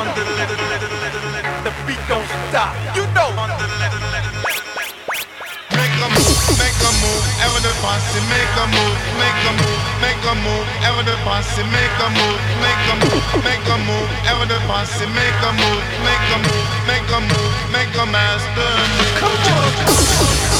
The beat don't stop. You know. Make a move, ever the posse, make a move, make a move, make a move, ever the posse, make a move, make a move, make a move, ever the posse, make a move, make a move, make a move, make a master move. Come on.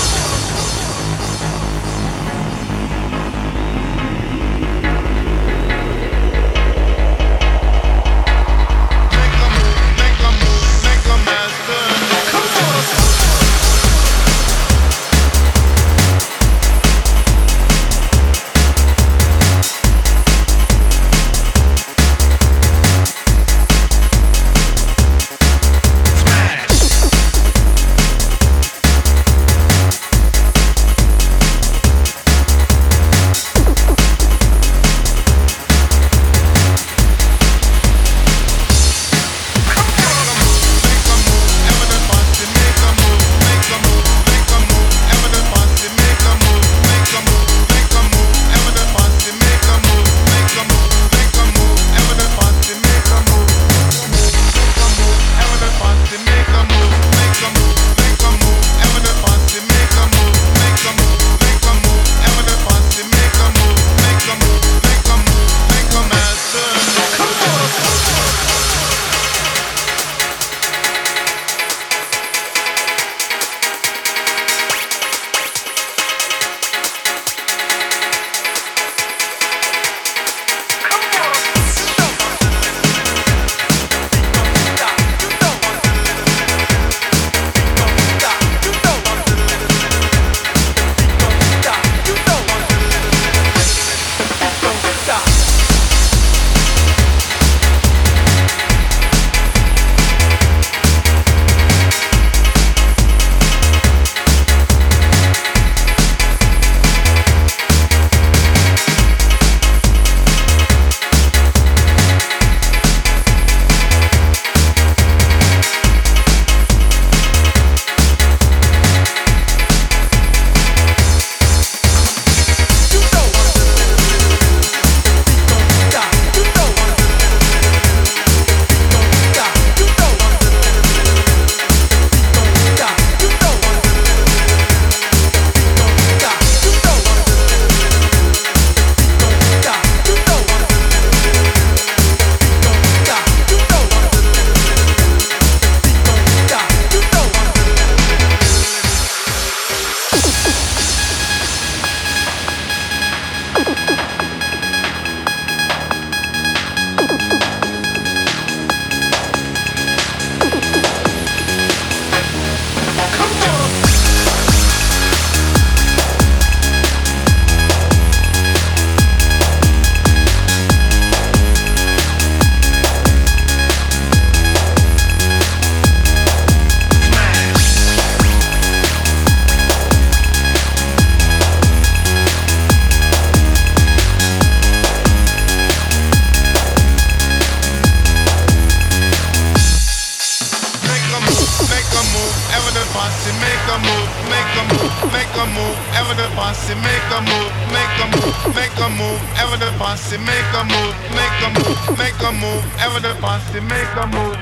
posse, make a move, make a move, make a move, ever the posse, make a move, make a move, make a move, ever the posse, make a move,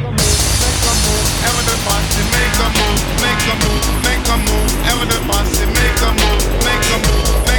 ever the posse, make a move, make a move, make a move, ever the posse, make a move, make a move.